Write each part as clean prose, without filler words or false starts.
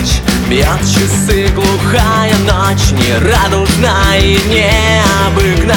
ночь, бьет часы глухая ночь, нерадужна и необыкновенна.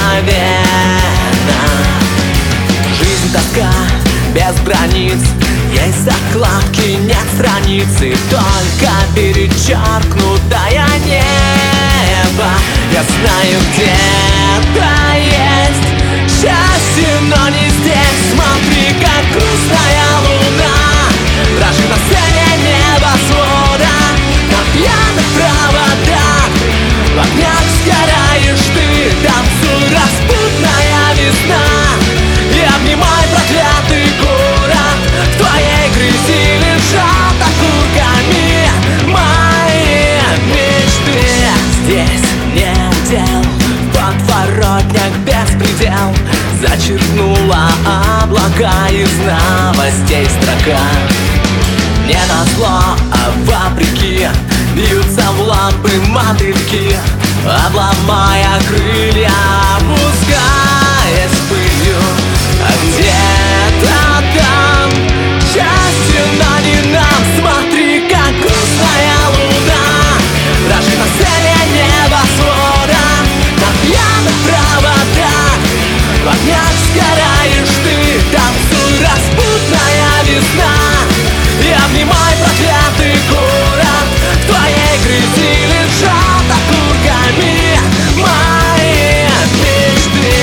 Жизнь тоска без границ, есть закладки, нет страницы, только перечеркнутое небо. Я знаю, где-то есть счастье, но не здесь. Смотри, как грустная луна дрожит на сцене небосвода, на пьяных проводах в огнях сгораешь ты. Танцуй, распутная весна, и обнимай проклятый город. В твоей грязи лежат окурками мои мечты. Здесь не удел, в подворотнях беспредел, зачеркнула облака из новостей строка. Не назло, а вопреки бьются в лампы мотыльки, обломая крылья, опускаясь пылью. А где-то там счастье, но не нам. Смотри, как грустная луна дрожит на сцене небосвода, на пьяных проводах в огнях сгораешь ты. Танцуй, распутная весна, и обнимай проклятый город. В твоей грязи лежат окурками мои мечты.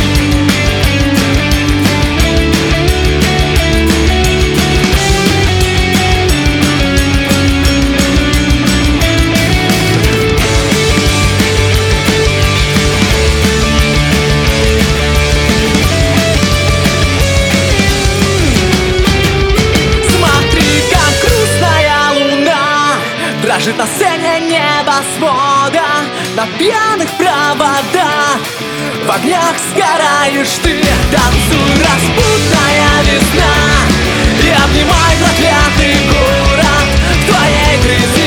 Дрожит на сцене небосвода, на пьяных проводах в огнях сгораешь ты. Танцуй, распутная весна, и обнимай проклятый город. В твоей грязи